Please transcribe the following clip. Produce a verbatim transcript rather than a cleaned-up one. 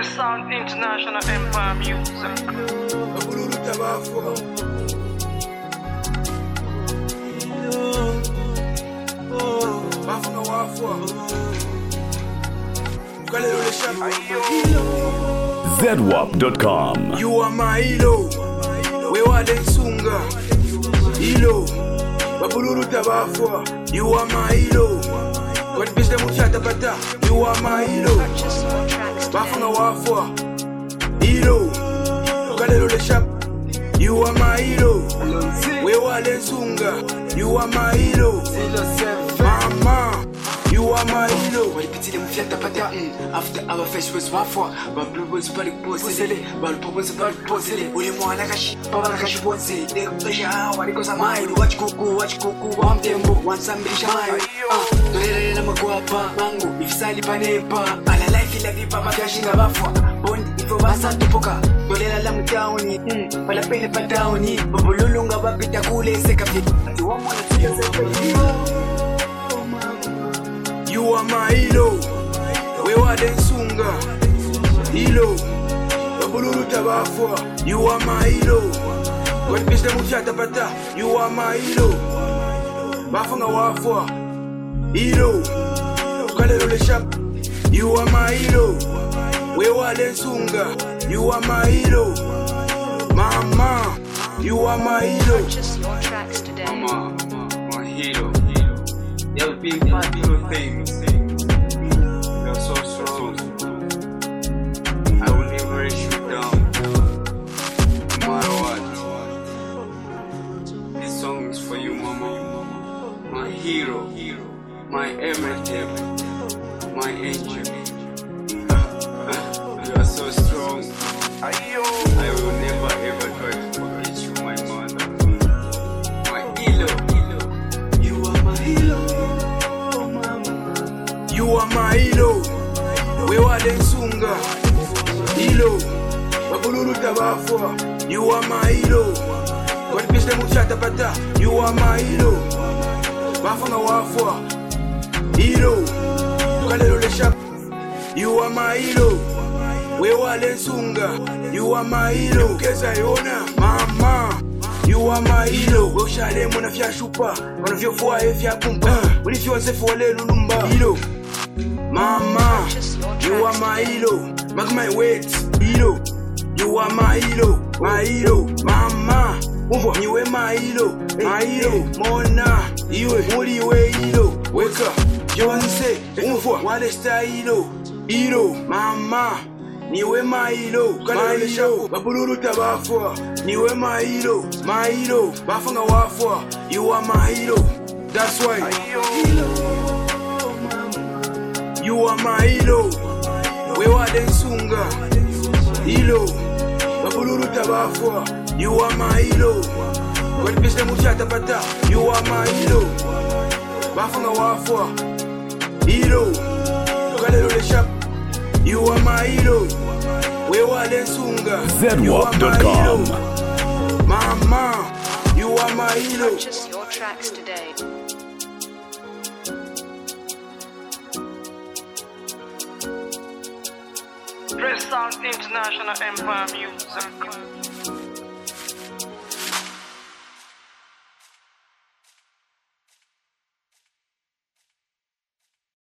Press Sound International Empire Music. Abululu tabafo. Oh, bafuna wafo. Ukalelo le shamba. Z W A P dot com. You are my hero. We wale nsunga. Hero. Abululu tabafo. You are my hero. What business muchata bata? You are my hero. Bafuna wafo. Hero. Ukalelo le shamba. You are my hero. We wale nsunga. You are my hero. Mama, you are my hero. After our face was waffle, but blue was very possible, but was about possible. We want like a ship, but like a ship was it. The Pesha, what it goes a mile. Watch Cuckoo, watch Cuckoo, one tempo, one Sambi Shine. Ah, the Lena Maguapa, Mango, if Sally Panepa, and I like it like if I'm a cashing a waffle. Bond, if you was at Poca, the Lena Lam Downy, but I pay the Patowny, but Bulunga Babita Kule, Sekafi. You want to see yourself. You are my hero. We wale nsunga. Hero. Abululu tabafo. You are my hero. What business muchata bata? You are my hero. Bafanga wafo. Hero. Ukalelo le shamba. You are my hero. We wale nsunga. You are my hero. Mama, you are my hero. Purchase your tracks today. Mama, my hero, hero. You've been five little things. You're so strong. I will never let you down. No matter what. This song is for you, Mama. My hero, hero. My everything. My angel. You are so strong. I will never ever try to forget you, my mother. My hero, hero. You are my hero. You are my hero. We wale nsunga. Hero. Abululu tabafo. You are my hero. What business muchata bata? You are my hero. Bafanga wafo. Hero. Ukalelo le shamba. You are my hero. We wale nsunga. You are my hero. Keza yona. Mama. You are my hero. We ushale mwana fya shupa. Mwana fya fuwa e fya kumpa. Uli fya wasefu wale lulumba. Hero. Mama, you are my hero. Mark my words, hero. You are my hero, my hero. Mama, uvo, you are my hero, my hero. Mona, you are my hero. Wake up, you want to say, uvo, what is the hero? Hero, mama, you are my hero, my hero. Babululu tabafo, you are my hero, my hero. Bafanga wafo, you are my hero. That's why. You are my hero. We wale nsunga. Hero. Babululu tabafo. You are my hero. What business muchata bata? You are my hero. Bafanga wafo. Hero. Ukalelo le shamba. You are my hero. We wale nsunga. Z W A P dot com. Mama, you are my hero. Purchase your tracks today. Press Sound International Empire Music.